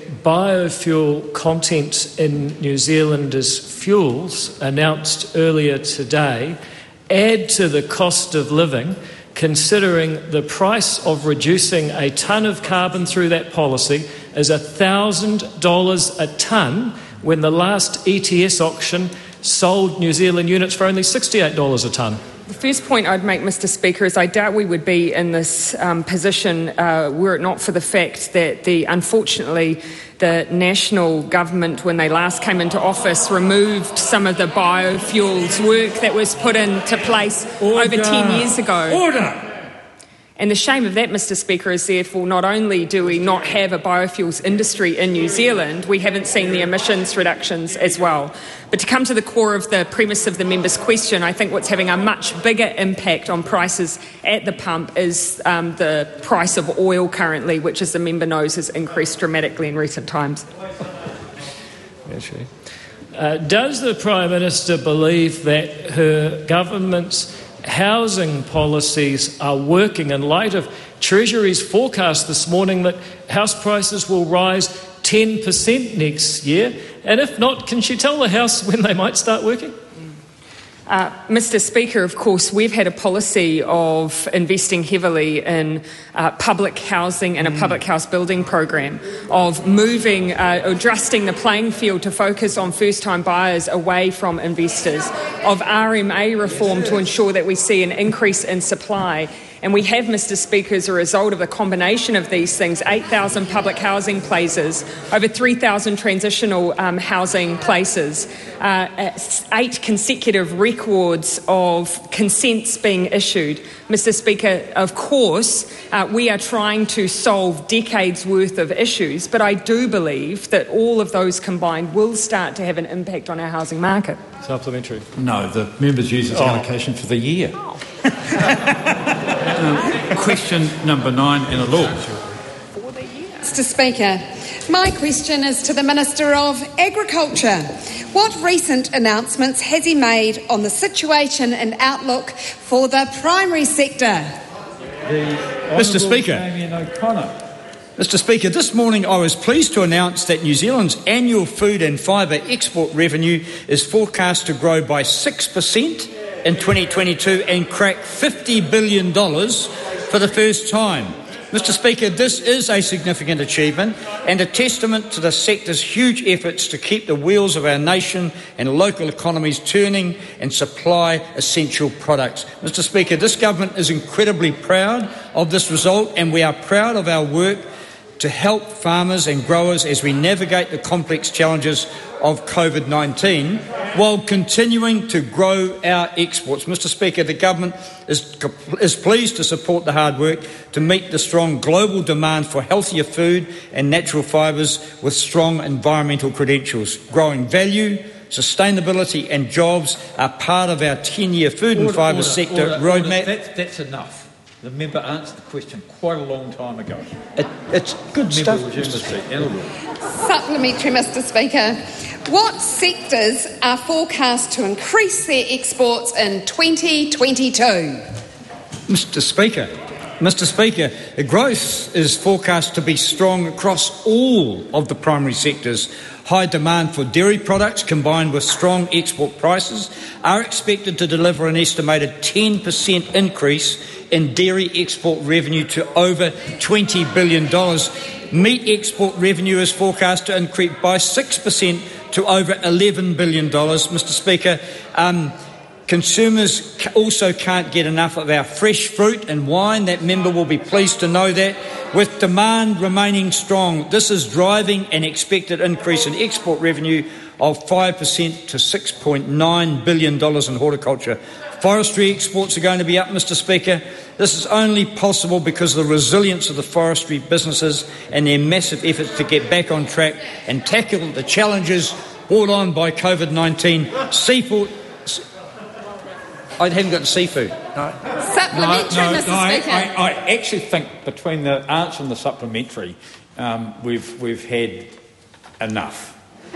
biofuel content in New Zealanders' fuels, announced earlier today, add to the cost of living, considering the price of reducing a tonne of carbon through that policy is one thousand dollars a tonne, when the last E T S auction sold New Zealand units for only sixty-eight dollars a tonne? The first point I'd make, Mister Speaker, is I doubt we would be in this um, position uh, were it not for the fact that, the unfortunately, the national government, when they last came into office, removed some of the biofuels work that was put into place Order. over ten years ago. Order! And the shame of that, Mister Speaker, is therefore not only do we not have a biofuels industry in New Zealand, we haven't seen the emissions reductions as well. But to come to the core of the premise of the member's question, I think what's having a much bigger impact on prices at the pump is um, the price of oil currently, which, as the member knows, has increased dramatically in recent times. Actually. Uh, does the Prime Minister believe that her government's housing policies are working in light of Treasury's forecast this morning that house prices will rise ten percent next year? And if not, can she tell the House when they might start working? Uh, Mister Speaker, of course, we've had a policy of investing heavily in uh, public housing and a public house building program, of moving, uh, adjusting the playing field to focus on first-time buyers away from investors, of R M A reform to ensure that we see an increase in supply. And we have, Mister Speaker, as a result of the combination of these things, eight thousand public housing places, over three thousand transitional um, housing places, uh, eight consecutive records of consents being issued. Mister Speaker, of course, uh, we are trying to solve decades' worth of issues, but I do believe that all of those combined will start to have an impact on our housing market. Supplementary. No, the members use its Oh. allocation for the year. Um, question number nine in a law. Mister Speaker, my question is to the Minister of Agriculture. What recent announcements has he made on the situation and outlook for the primary sector? Mister Speaker. Damien O'Connor. Mister Speaker, this morning I was pleased to announce that New Zealand's annual food and fibre export revenue is forecast to grow by six percent in twenty twenty-two and crack fifty billion dollars for the first time. Mister Speaker, this is a significant achievement and a testament to the sector's huge efforts to keep the wheels of our nation and local economies turning and supply essential products. Mister Speaker, this government is incredibly proud of this result, and we are proud of our work to help farmers and growers as we navigate the complex challenges of COVID nineteen while continuing to grow our exports. Mister Speaker, the government is, is pleased to support the hard work to meet the strong global demand for healthier food and natural fibres with strong environmental credentials. Growing value, sustainability and jobs are part of our ten-year food and fibre sector order, roadmap. Order. That's, that's enough. The member answered the question quite a long time ago. It, it's good member stuff. Resume the seat. Supplementary, Mister Speaker. What sectors are forecast to increase their exports in twenty twenty-two? Mister Speaker, Mister Speaker, the growth is forecast to be strong across all of the primary sectors. High demand for dairy products combined with strong export prices are expected to deliver an estimated ten percent increase in dairy export revenue to over twenty billion dollars. Meat export revenue is forecast to increase by six percent to over eleven billion dollars. Mister Speaker, um, consumers also can't get enough of our fresh fruit and wine. That member will be pleased to know that. With demand remaining strong, this is driving an expected increase in export revenue of five percent to six point nine billion dollars in horticulture. Forestry exports are going to be up, Mister Speaker. This is only possible because of the resilience of the forestry businesses and their massive efforts to get back on track and tackle the challenges brought on by COVID nineteen. Seafood... I haven't got seafood. No. Supplementary, no, no, Mister no, Speaker. I, I actually think between the answer and the supplementary, um, we've we've had enough.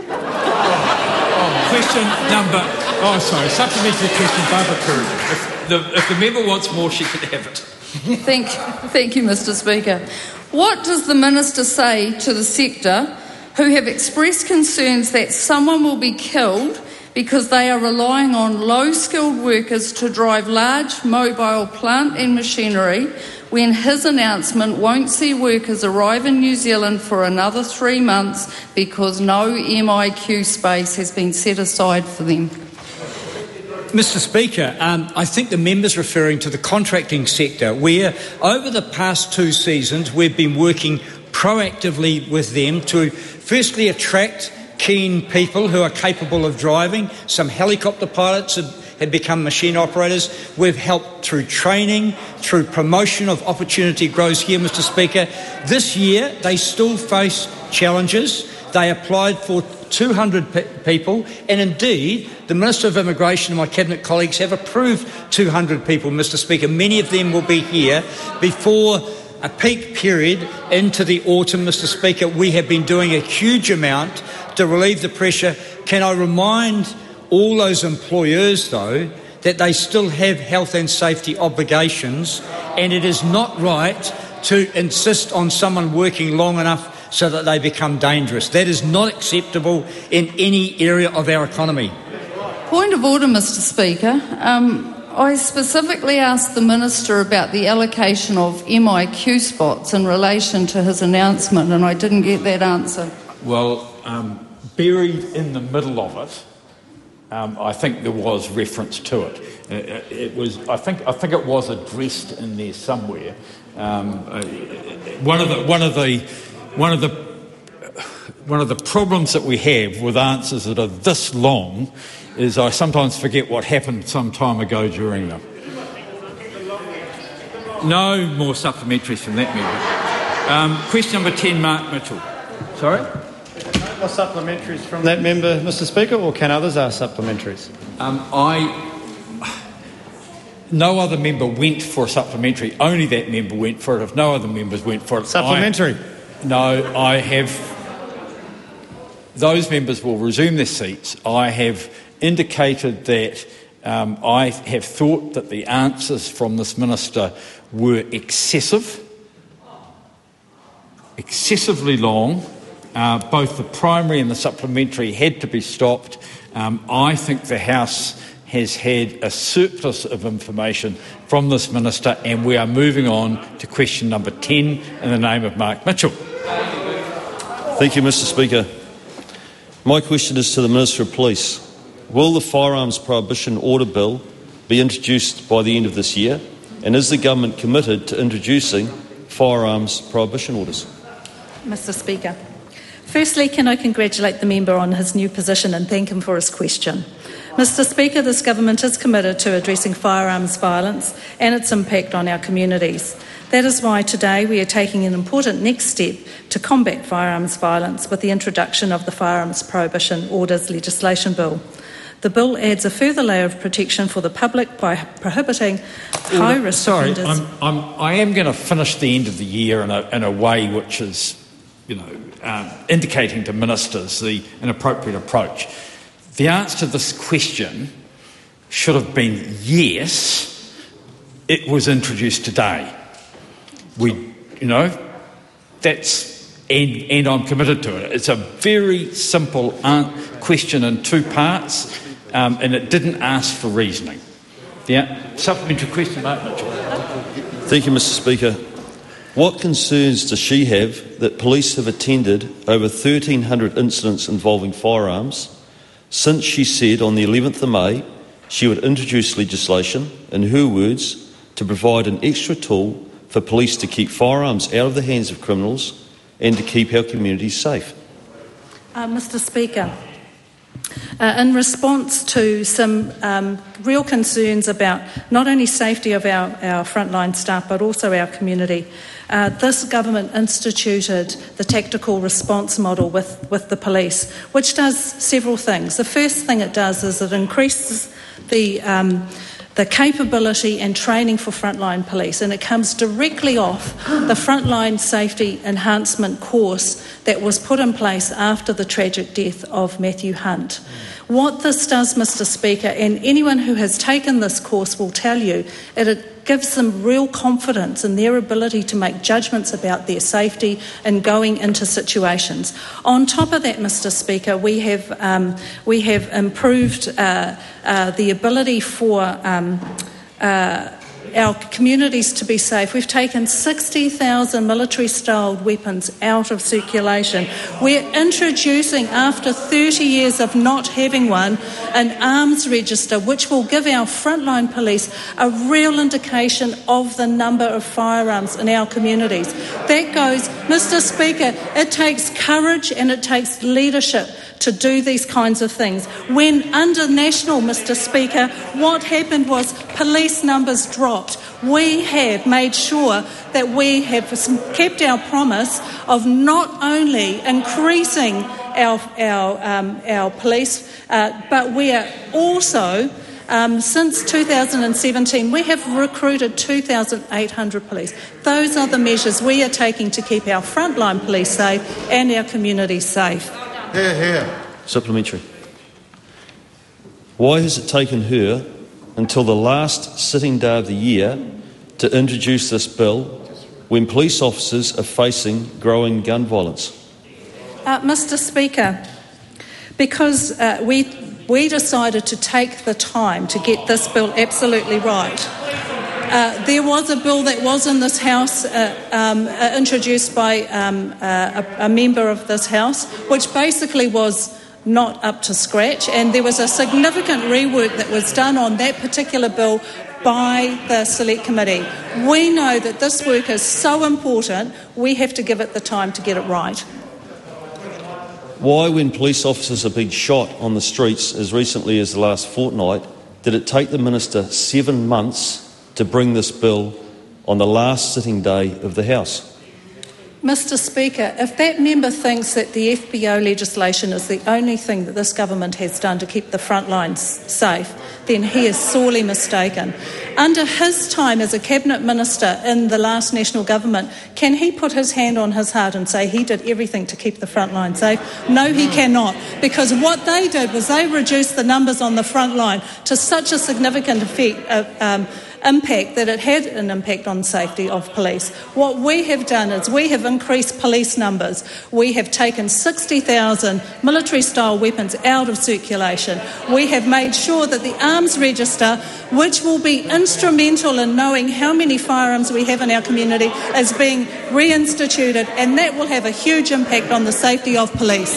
oh, question number. Oh, sorry. Supplementary question, Barbara Courier. If the, if the member wants more, she can have it. Thank, thank you, Mister Speaker. What does the Minister say to the sector who have expressed concerns that someone will be killed because they are relying on low-skilled workers to drive large mobile plant and machinery, when his announcement won't see workers arrive in New Zealand for another three months because no M I Q space has been set aside for them? Mister Speaker, um, I think the member's referring to the contracting sector, where over the past two seasons we've been working proactively with them to firstly attract keen people who are capable of driving. Some helicopter pilots have, have become machine operators. We've helped through training, through promotion of opportunity grows here, Mister Speaker. This year they still face challenges. They applied for two hundred pe- people, and indeed the Minister of Immigration and my Cabinet colleagues have approved two hundred people, Mister Speaker. Many of them will be here before a peak period into the autumn, Mister Speaker. We have been doing a huge amount to relieve the pressure. Can I remind all those employers, though, that they still have health and safety obligations, and it is not right to insist on someone working long enough so that they become dangerous. That is not acceptable in any area of our economy. Point of order, Mr Speaker. Um, I specifically asked the Minister about the allocation of M I Q spots in relation to his announcement, and I didn't get that answer. Well, um, buried in the middle of it, um, I think there was reference to it. It, it was, I think, I think it was addressed in there somewhere. Um, uh, one of the, one of the, one of the, one of the problems that we have with answers that are this long is I sometimes forget what happened some time ago during them. No more supplementaries from that member. Um, question number ten, Mark Mitchell. Sorry? No more supplementaries from that member, Mr Speaker, or can others ask supplementaries? Um, I... No other member went for a supplementary. Only that member went for it. If no other members went for it... Supplementary? I, no, I have... Those members will resume their seats. I have indicated that um, I have thought that the answers from this minister were excessive, excessively long. Uh, both the primary and the supplementary had to be stopped. Um, I think the House has had a surplus of information from this minister, and we are moving on to question number ten in the name of Mark Mitchell. Thank you, Mr Speaker. My question is to the Minister of Police. Will the Firearms Prohibition Order Bill be introduced by the end of this year? And is the Government committed to introducing firearms prohibition orders? Mr Speaker. Firstly, can I congratulate the member on his new position and thank him for his question. Mr Speaker, this Government is committed to addressing firearms violence and its impact on our communities. That is why today we are taking an important next step to combat firearms violence with the introduction of the Firearms Prohibition Orders legislation bill. The bill adds a further layer of protection for the public by prohibiting high-risk Sorry, offenders. I'm, I'm, I am going to finish the end of the year in a, in a way which is, you know, um, indicating to ministers the inappropriate approach. The answer to this question should have been yes, it was introduced today. We, you know, that's, and, and I'm committed to it. It's a very simple question in two parts, um, and it didn't ask for reasoning. The supplementary question, Mark Mitchell. Thank you, Mr Speaker. What concerns does she have that police have attended over thirteen hundred incidents involving firearms since she said on the eleventh of May she would introduce legislation, in her words, to provide an extra tool for police to keep firearms out of the hands of criminals and to keep our communities safe? Uh, Mr Speaker, uh, in response to some um, real concerns about not only safety of our, our frontline staff but also our community, uh, this Government instituted the tactical response model with, with the police, which does several things. The first thing it does is it increases the um, the capability and training for frontline police, and it comes directly off the frontline safety enhancement course that was put in place after the tragic death of Matthew Hunt. What this does, Mr Speaker, and anyone who has taken this course will tell you, that it gives them real confidence in their ability to make judgments about their safety and going into situations. On top of that, Mr Speaker, we have um, we have improved uh, uh, the ability for um, uh, our communities to be safe. We've taken sixty thousand military-styled weapons out of circulation. We're introducing, after thirty years of not having one, an arms register which will give our frontline police a real indication of the number of firearms in our communities. That goes, Mr Speaker, it takes courage and it takes leadership to do these kinds of things. When under National, Mr Speaker, what happened was police numbers dropped. We have made sure that we have kept our promise of not only increasing our, our, um, our police, uh, but we are also, um, since two thousand seventeen, we have recruited two thousand eight hundred police. Those are the measures we are taking to keep our frontline police safe and our communities safe. Here, here. Supplementary. Why has it taken her until the last sitting day of the year to introduce this bill when police officers are facing growing gun violence? Uh, Mister Speaker, because uh, we, we decided to take the time to get this bill absolutely right. Uh, there was a bill that was in this House, uh, um, uh, introduced by um, uh, a, a member of this House, which basically was not up to scratch, and there was a significant rework that was done on that particular bill by the Select Committee. We know that this work is so important, we have to give it the time to get it right. Why, when police officers have been shot on the streets as recently as the last fortnight, did it take the Minister seven months to bring this bill on the last sitting day of the House? Mister Speaker, if that member thinks that the F B O legislation is the only thing that this government has done to keep the front lines safe, then he is sorely mistaken. Under his time as a Cabinet Minister in the last National Government, can he put his hand on his heart and say he did everything to keep the front line safe? No, he cannot, because what they did was they reduced the numbers on the front line to such a significant effect, uh, um, impact that it had an impact on safety of police. What we have done is we have increased police numbers. We have taken sixty thousand military-style weapons out of circulation. We have made sure that the arms register, which will be instrumental in knowing how many firearms we have in our community, is being reinstituted, and that will have a huge impact on the safety of police.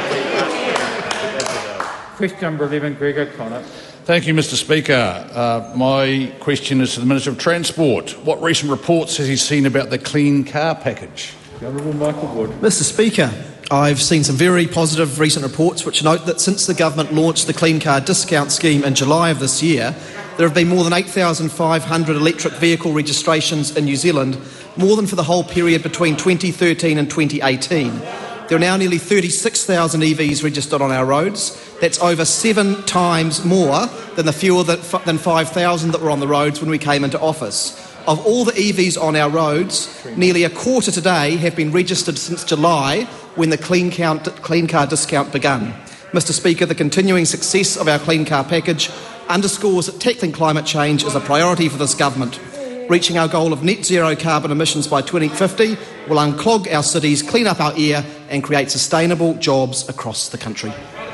Question number eleven, Gregor Connor. Thank you, Mister Speaker. Uh, my question is to the Minister of Transport. What recent reports has he seen about the Clean Car Package? The Honourable Michael Wood. Mister Speaker, I've seen some very positive recent reports which note that since the government launched the Clean Car Discount Scheme in July of this year, there have been more than eight thousand five hundred electric vehicle registrations in New Zealand, more than for the whole period between twenty thirteen and twenty eighteen. There are now nearly thirty-six thousand E Vs registered on our roads. That's over seven times more than the fewer that, than five thousand that were on the roads when we came into office. Of all the E Vs on our roads, nearly a quarter today have been registered since July, when the Clean, Count, Clean Car Discount began. Mister Speaker, the continuing success of our Clean Car Package underscores that tackling climate change is a priority for this government. Reaching our goal of net zero carbon emissions by twenty fifty will unclog our cities, clean up our air and create sustainable jobs across the country.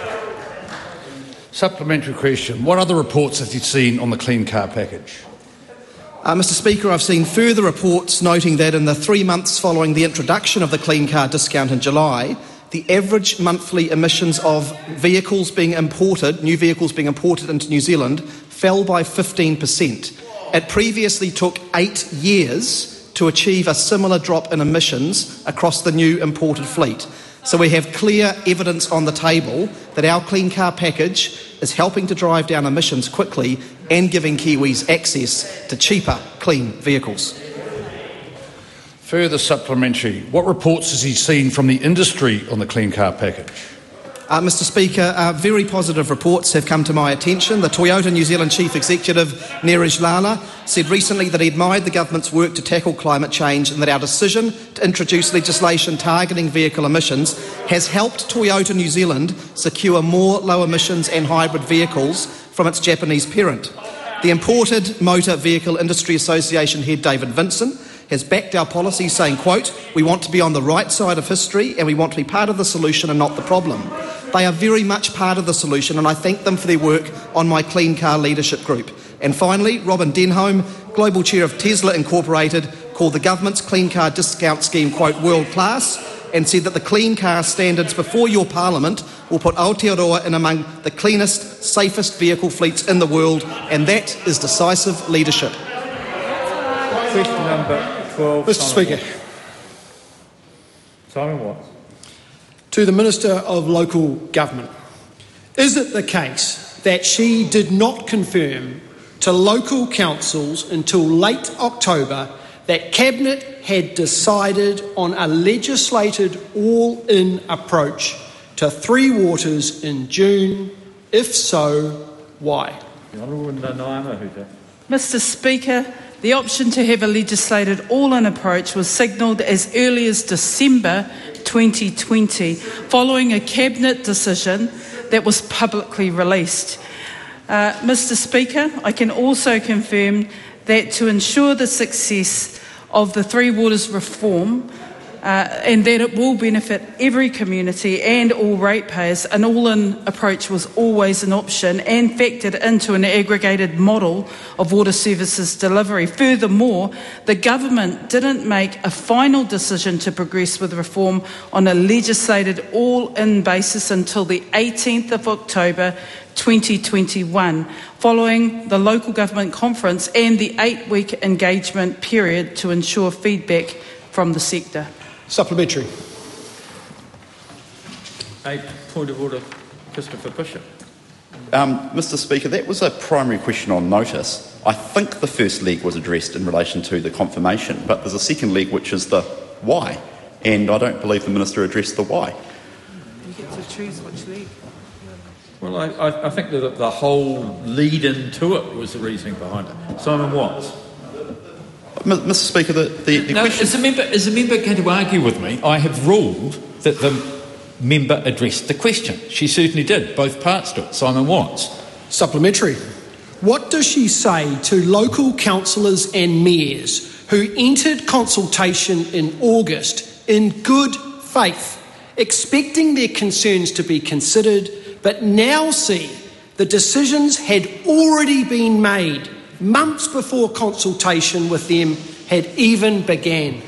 Supplementary question. What other reports have you seen on the Clean Car Package? Uh, Mister Speaker, I've seen further reports noting that in the three months following the introduction of the Clean Car Discount in July, the average monthly emissions of vehicles being imported, new vehicles being imported into New Zealand, fell by fifteen percent. It previously took eight years to achieve a similar drop in emissions across the new imported fleet. So we have clear evidence on the table that our Clean Car Package is helping to drive down emissions quickly and giving Kiwis access to cheaper, clean vehicles. Further supplementary. What reports has he seen from the industry on the Clean Car Package? Uh, Mister Speaker, uh, very positive reports have come to my attention. The Toyota New Zealand Chief Executive, Neeraj Lala, said recently that he admired the government's work to tackle climate change and that our decision to introduce legislation targeting vehicle emissions has helped Toyota New Zealand secure more low emissions and hybrid vehicles from its Japanese parent. The Imported Motor Vehicle Industry Association head, David Vincent, has backed our policy, saying, quote, "We want to be on the right side of history and we want to be part of the solution and not the problem." They are very much part of the solution, and I thank them for their work on my Clean Car Leadership Group. And finally, Robin Denholm, Global Chair of Tesla Incorporated, called the government's Clean Car Discount Scheme, quote, "world-class," and said that the clean car standards before your Parliament will put Aotearoa in among the cleanest, safest vehicle fleets in the world, and that is decisive leadership. Question number twelve. Mister Simon Speaker. Watts. Simon Watts. To the Minister of Local Government. Is it the case that she did not confirm to local councils until late October that Cabinet had decided on a legislated all-in approach to Three Waters in June? If so, why? Mister Speaker, The option to have a legislated all-in approach was signalled as early as December twenty twenty, following a Cabinet decision that was publicly released. Uh, Mr Speaker, I can also confirm that to ensure the success of the Three Waters reform, Uh, and that it will benefit every community and all ratepayers, an all-in approach was always an option and factored into an aggregated model of water services delivery. Furthermore, the government didn't make a final decision to progress with reform on a legislated all-in basis until the eighteenth of October twenty twenty-one, following the local government conference and the eight-week engagement period to ensure feedback from the sector. Supplementary. A point of order, Christopher Bishop. Um, Mr Speaker, that was a primary question on notice. I think the first leg was addressed in relation to the confirmation, but there's a second leg which is the why, and I don't believe the Minister addressed the why. You get to choose which leg. Well, I, I, I think that the whole lead-in to it was the reasoning behind it. Simon Watts. Mister Speaker, the, the, the no, question... Is a, member, is a member going to argue with me? I have ruled that the member addressed the question. She certainly did. Both parts to it. Simon Watts. Supplementary. What does she say to local councillors and mayors who entered consultation in August in good faith, expecting their concerns to be considered, but now see the decisions had already been made months before consultation with them had even began?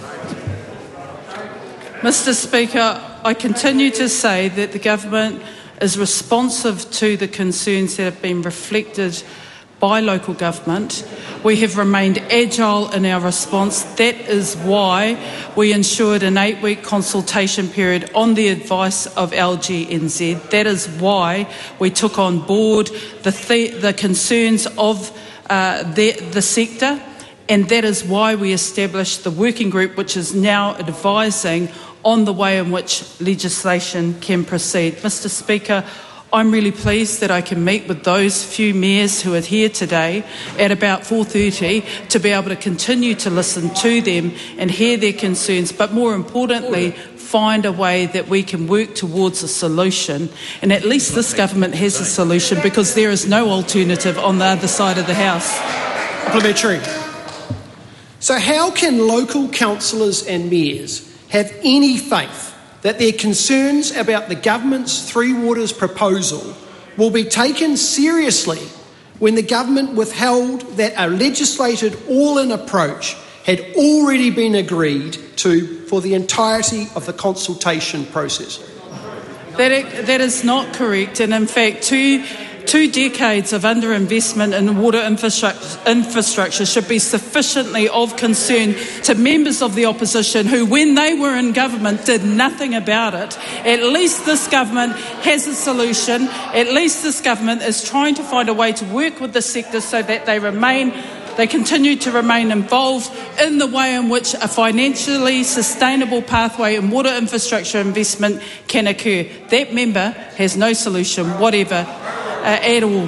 Mr Speaker, I continue to say that the government is responsive to the concerns that have been reflected by local government. We have remained agile in our response. That is why we ensured an eight-week consultation period on the advice of L G N Z. That is why we took on board the, th- the concerns of Uh, the, the sector, and that is why we established the working group which is now advising on the way in which legislation can proceed. Mr Speaker, I'm really pleased that I can meet with those few mayors who are here today at about four thirty to be able to continue to listen to them and hear their concerns, but more importantly, find a way that we can work towards a solution. And at least this government has a solution, because there is no alternative on the other side of the House. Supplementary. So how can local councillors and mayors have any faith that their concerns about the government's Three Waters proposal will be taken seriously when the government withheld that a legislated all-in approach had already been agreed to for the entirety of the consultation process? That, that is not correct, and in fact two, two decades of underinvestment in water infrastructure, infrastructure should be sufficiently of concern to members of the opposition who, when they were in government, did nothing about it. At least this government has a solution. At least this government is trying to find a way to work with the sector so that they remain They continue to remain involved in the way in which a financially sustainable pathway in water infrastructure investment can occur. That member has no solution whatever uh, at all.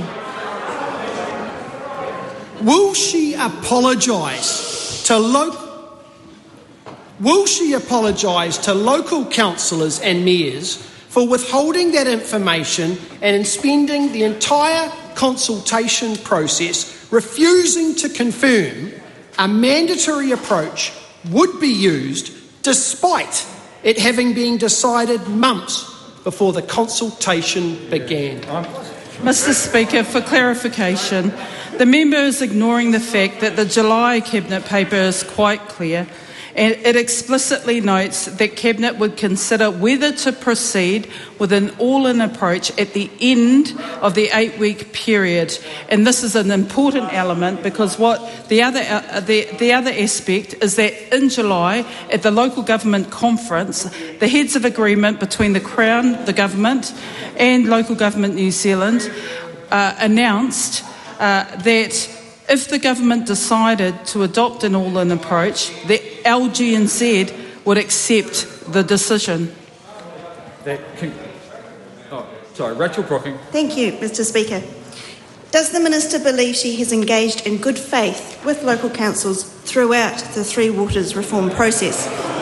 Will she apologise to local? Will she apologise to local councillors and mayors for withholding that information and in spending the entire consultation process refusing to confirm a mandatory approach would be used despite it having been decided months before the consultation began? Mister Speaker, for clarification, the member is ignoring the fact that the July Cabinet paper is quite clear, and it explicitly notes that Cabinet would consider whether to proceed with an all-in approach at the end of the eight-week period. And this is an important element, because what the other uh, the, the other aspect is that in July, at the local government conference, the heads of agreement between the Crown, the government, and Local Government New Zealand uh, announced uh, that if the government decided to adopt an all-in approach, the L G N Z would accept the decision. That can, oh, sorry, Rachel Brocking. Thank you, Mister Speaker. Does the Minister believe she has engaged in good faith with local councils throughout the Three Waters reform process?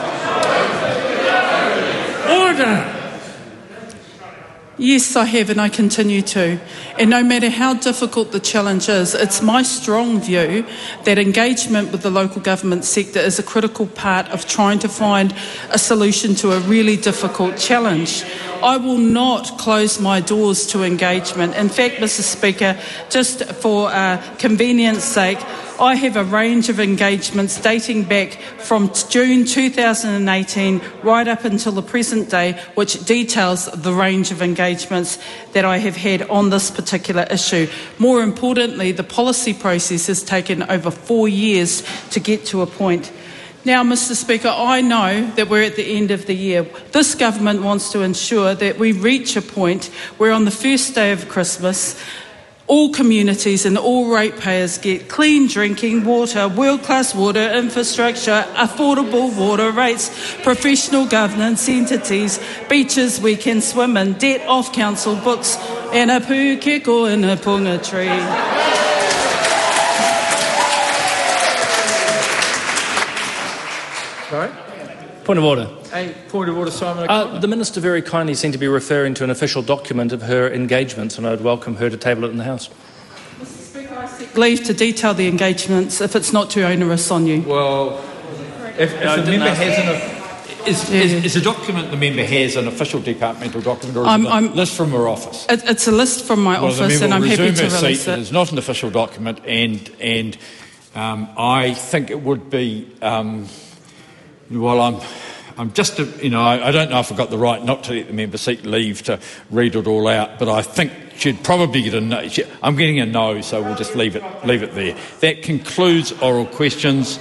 Order! Yes, I have, and I continue to. And no matter how difficult the challenge is, it's my strong view that engagement with the local government sector is a critical part of trying to find a solution to a really difficult challenge. I will not close my doors to engagement. In fact, Mister Speaker, just for uh, convenience sake, I have a range of engagements dating back from June two thousand eighteen right up until the present day, which details the range of engagements that I have had on this particular issue. More importantly, the policy process has taken over four years to get to a point. Now, Mister Speaker, I know that we're at the end of the year. This government wants to ensure that we reach a point where on the first day of Christmas, all communities and all ratepayers get clean drinking water, world-class water infrastructure, affordable water rates, professional governance entities, beaches we can swim in, debt off council books, and a pūkeko in a punga tree. Sorry? Point of order. A point of order, Simon. Uh, the Minister very kindly seemed to be referring to an official document of her engagements, and I'd welcome her to table it in the House. Mister Speaker, I seek leave to detail the engagements if it's not too onerous on you. Well, if, if No, the member ask. has an... Is, Yeah. is, is a document the member has an official departmental document, or is I'm- it a I'm- list from her office? It, it's a list from my Well, the office, member and I'm will happy resume to her release seat. It it. is not an official document, and and um, I think it would be. Um, well, I'm. I'm just, a, you know, I, I don't know if I got the right not to let the member seek leave to read it all out, but I think she'd probably get a no. She, I'm getting a no, so we'll just leave it, leave it there. That concludes oral questions.